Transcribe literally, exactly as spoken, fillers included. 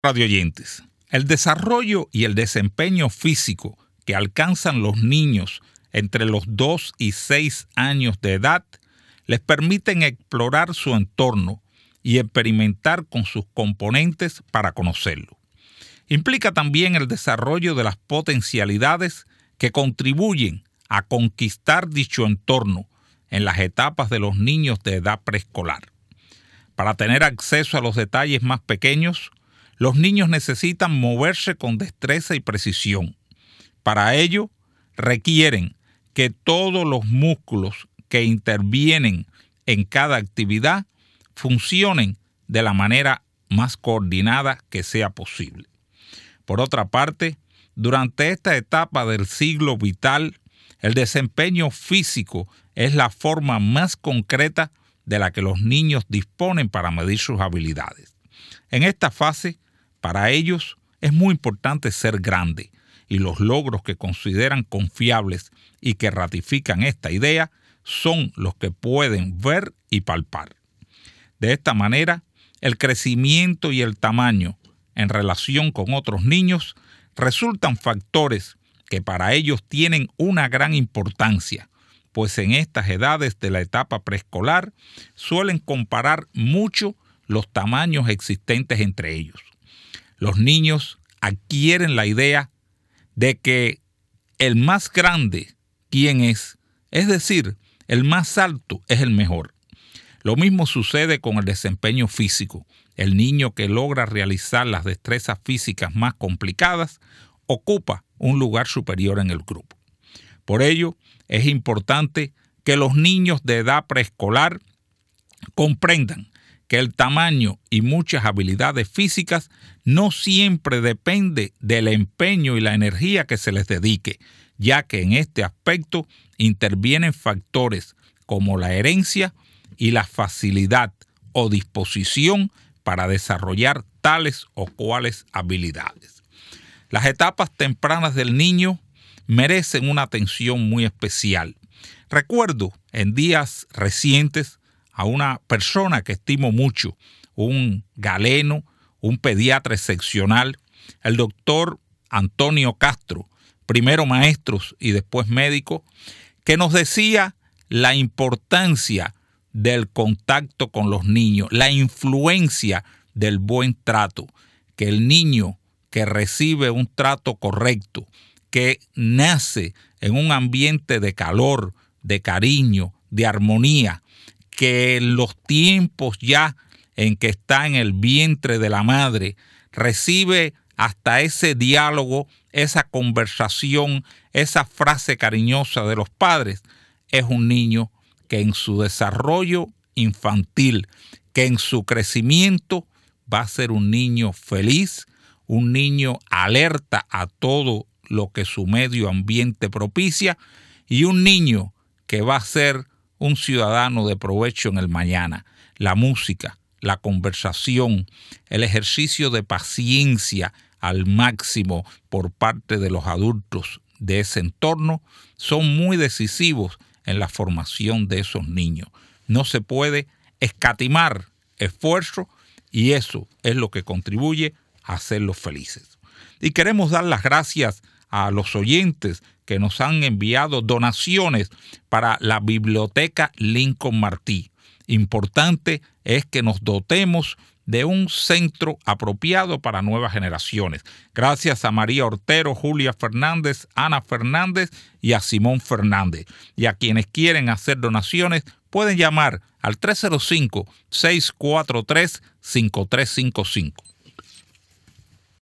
Radio oyentes, el desarrollo y el desempeño físico que alcanzan los niños entre los dos y seis años de edad les permiten explorar su entorno y experimentar con sus componentes para conocerlo. Implica también el desarrollo de las potencialidades que contribuyen a conquistar dicho entorno en las etapas de los niños de edad preescolar. Para tener acceso a los detalles más pequeños, los niños necesitan moverse con destreza y precisión. Para ello, requieren que todos los músculos que intervienen en cada actividad funcionen de la manera más coordinada que sea posible. Por otra parte, durante esta etapa del ciclo vital, el desempeño físico es la forma más concreta de la que los niños disponen para medir sus habilidades. En esta fase, para ellos es muy importante ser grande, y los logros que consideran confiables y que ratifican esta idea son los que pueden ver y palpar. De esta manera, el crecimiento y el tamaño en relación con otros niños resultan factores que para ellos tienen una gran importancia, pues en estas edades de la etapa preescolar suelen comparar mucho los tamaños existentes entre ellos. Los niños adquieren la idea de que el más grande, ¿quién es? Es decir, el más alto es el mejor. Lo mismo sucede con el desempeño físico. El niño que logra realizar las destrezas físicas más complicadas ocupa un lugar superior en el grupo. Por ello, es importante que los niños de edad preescolar comprendan que el tamaño y muchas habilidades físicas no siempre depende del empeño y la energía que se les dedique, ya que en este aspecto intervienen factores como la herencia y la facilidad o disposición para desarrollar tales o cuales habilidades. Las etapas tempranas del niño merecen una atención muy especial. Recuerdo en días recientes a una persona que estimo mucho, un galeno, un pediatra excepcional, el doctor Antonio Castro, primero maestro y después médico, que nos decía la importancia del contacto con los niños, la influencia del buen trato, que el niño que recibe un trato correcto, que nace en un ambiente de calor, de cariño, de armonía, que en los tiempos ya en que está en el vientre de la madre, recibe hasta ese diálogo, esa conversación, esa frase cariñosa de los padres, es un niño que en su desarrollo infantil, que en su crecimiento va a ser un niño feliz, un niño alerta a todo lo que su medio ambiente propicia y un niño que va a ser un ciudadano de provecho en el mañana. La música, la conversación, el ejercicio de paciencia al máximo por parte de los adultos de ese entorno son muy decisivos en la formación de esos niños. No se puede escatimar esfuerzo y eso es lo que contribuye a hacerlos felices. Y queremos dar las gracias a los oyentes que nos han enviado donaciones para la Biblioteca Lincoln Martí. Importante es que nos dotemos de un centro apropiado para nuevas generaciones. Gracias a María Ortero, Julia Fernández, Ana Fernández y a Simón Fernández. Y a quienes quieren hacer donaciones pueden llamar al tres cero cinco, seis cuatro tres, cinco tres cinco cinco.